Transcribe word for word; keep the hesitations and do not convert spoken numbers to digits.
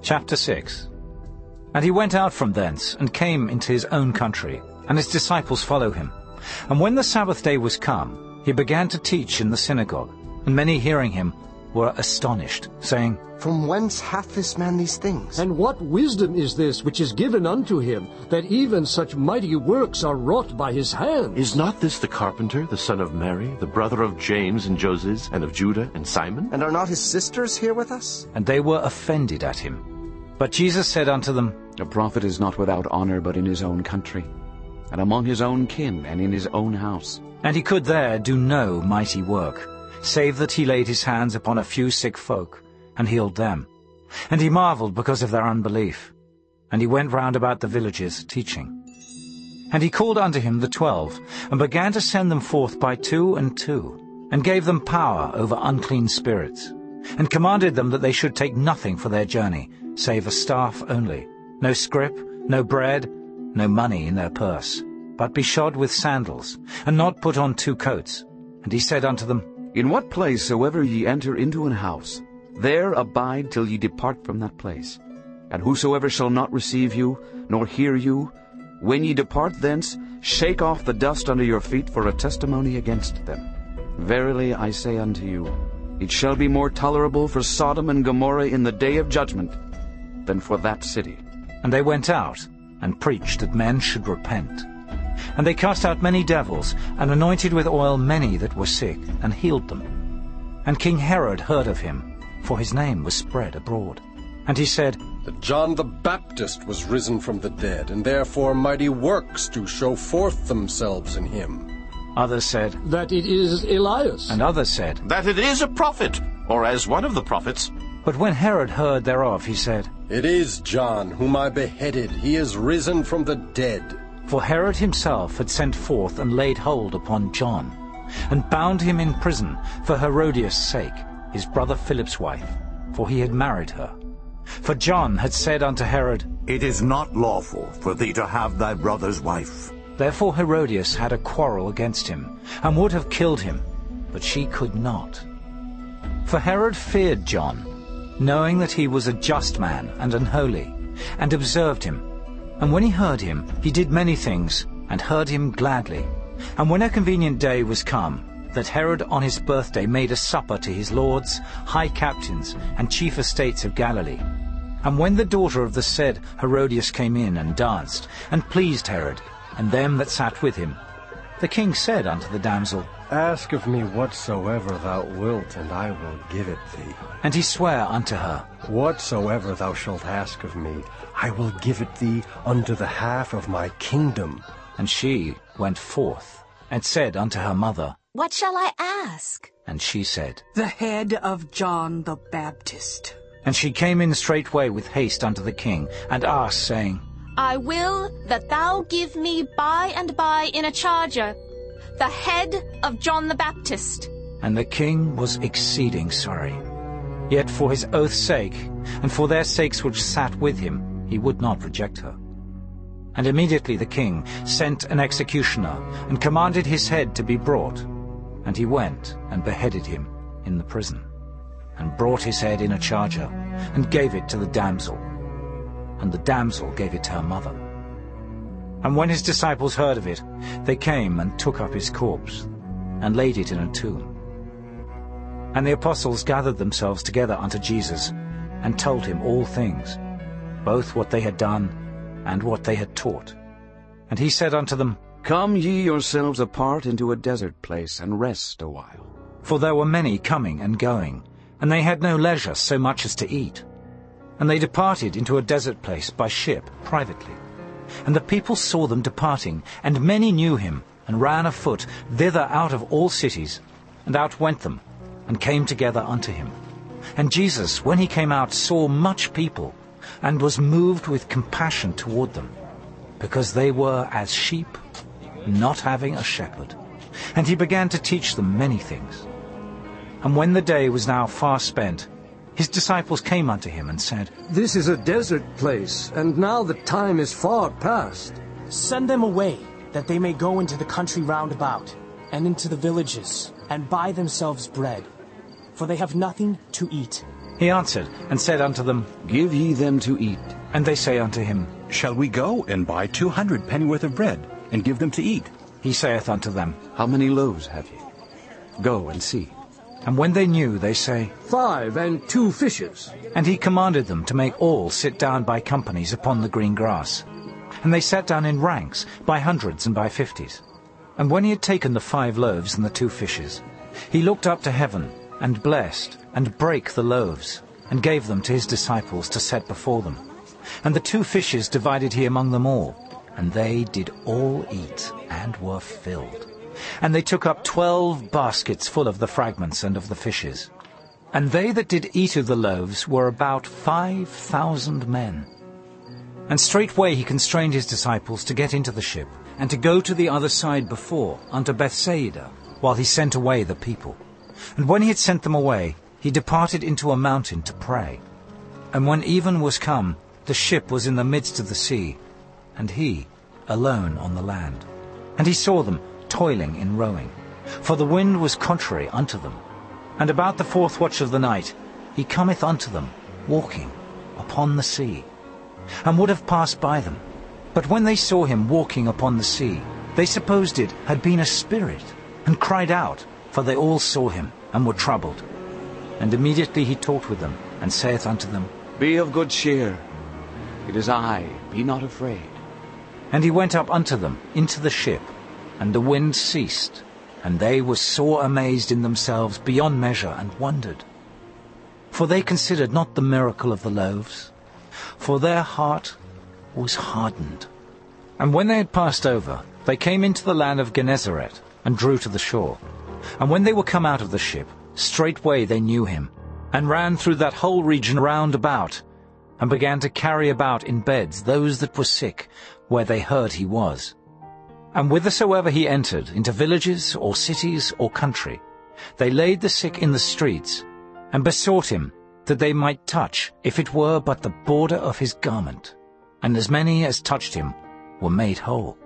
Chapter six. And he went out from thence, and came into his own country, and his disciples follow him. And when the Sabbath day was come, he began to teach in the synagogue, and many hearing him were astonished, saying, From whence hath this man these things? And what wisdom is this which is given unto him, that even such mighty works are wrought by his hands? Is not this the carpenter, the son of Mary, the brother of James and Joses, and of Judah and Simon? And are not his sisters here with us? And they were offended at him. But Jesus said unto them, A prophet is not without honor but in his own country, and among his own kin, and in his own house. And he could there do no mighty work, save that he laid his hands upon a few sick folk, and healed them. And he marveled because of their unbelief. And he went round about the villages, teaching. And he called unto him the twelve, and began to send them forth by two and two, and gave them power over unclean spirits, and commanded them that they should take nothing for their journey, save a staff only, no scrip, no bread, no money in their purse, but be shod with sandals, and not put on two coats. And he said unto them, In what place soever ye enter into an house, there abide till ye depart from that place. And whosoever shall not receive you, nor hear you, when ye depart thence, shake off the dust under your feet for a testimony against them. Verily I say unto you, it shall be more tolerable for Sodom and Gomorrah in the day of judgment than for that city. And they went out, and preached that men should repent. And they cast out many devils, and anointed with oil many that were sick, and healed them. And King Herod heard of him, for his name was spread abroad. And he said, That John the Baptist was risen from the dead, and therefore mighty works do show forth themselves in him. Others said, That it is Elias. And others said, That it is a prophet, or as one of the prophets. But when Herod heard thereof, he said, It is John, whom I beheaded. He is risen from the dead. For Herod himself had sent forth and laid hold upon John, and bound him in prison for Herodias' sake, his brother Philip's wife, for he had married her. For John had said unto Herod, It is not lawful for thee to have thy brother's wife. Therefore Herodias had a quarrel against him, and would have killed him, but she could not. For Herod feared John, knowing that he was a just man and unholy, and observed him. And when he heard him, he did many things, and heard him gladly. And when a convenient day was come, that Herod on his birthday made a supper to his lords, high captains, and chief estates of Galilee. And when the daughter of the said Herodias came in and danced, and pleased Herod, and them that sat with him, the king said unto the damsel, Ask of me whatsoever thou wilt, and I will give it thee. And he sware unto her, Whatsoever thou shalt ask of me, I will give it thee unto the half of my kingdom. And she went forth, and said unto her mother, What shall I ask? And she said, The head of John the Baptist. And she came in straightway with haste unto the king, and asked, saying, I will that thou give me by and by in a charger the head of John the Baptist. And the king was exceeding sorry. Yet for his oath's sake, and for their sakes which sat with him, he would not reject her. And immediately the king sent an executioner, and commanded his head to be brought. And he went and beheaded him in the prison, and brought his head in a charger, and gave it to the damsel. And the damsel gave it to her mother. And when his disciples heard of it, they came and took up his corpse, and laid it in a tomb. And the apostles gathered themselves together unto Jesus, and told him all things, both what they had done, and what they had taught. And he said unto them, Come ye yourselves apart into a desert place, and rest a while. For there were many coming and going, and they had no leisure so much as to eat. And they departed into a desert place by ship privately. And the people saw them departing, and many knew him, and ran afoot thither out of all cities, and outwent them, and came together unto him. And Jesus, when he came out, saw much people, and was moved with compassion toward them, because they were as sheep, not having a shepherd. And he began to teach them many things. And when the day was now far spent, his disciples came unto him and said, This is a desert place, and now the time is far past. Send them away, that they may go into the country round about, and into the villages, and buy themselves bread. For they have nothing to eat. He answered and said unto them, Give ye them to eat. And they say unto him, Shall we go and buy two hundred pennyworth of bread, and give them to eat? He saith unto them, How many loaves have ye? Go and see. And when they knew, they say, Five and two fishes. And he commanded them to make all sit down by companies upon the green grass. And they sat down in ranks, by hundreds and by fifties. And when he had taken the five loaves and the two fishes, he looked up to heaven, and blessed, and brake the loaves, and gave them to his disciples to set before them. And the two fishes divided he among them all, and they did all eat, and were filled. And they took up twelve baskets full of the fragments and of the fishes. And they that did eat of the loaves were about five thousand men. And straightway he constrained his disciples to get into the ship, and to go to the other side before, unto Bethsaida, while he sent away the people. And when he had sent them away, he departed into a mountain to pray. And when even was come, the ship was in the midst of the sea, and he alone on the land. And he saw them toiling in rowing, for the wind was contrary unto them. And about the fourth watch of the night he cometh unto them, walking upon the sea, and would have passed by them. But when they saw him walking upon the sea, they supposed it had been a spirit, and cried out, for they all saw him, and were troubled. And immediately he talked with them, and saith unto them, Be of good cheer. It is I, be not afraid. And he went up unto them into the ship, and the wind ceased, and they were sore amazed in themselves beyond measure, and wondered. For they considered not the miracle of the loaves, for their heart was hardened. And when they had passed over, they came into the land of Gennesaret, and drew to the shore. And when they were come out of the ship, straightway they knew him, and ran through that whole region round about, and began to carry about in beds those that were sick, where they heard he was. And whithersoever he entered, into villages, or cities, or country, they laid the sick in the streets, and besought him that they might touch, if it were but the border of his garment. And as many as touched him were made whole.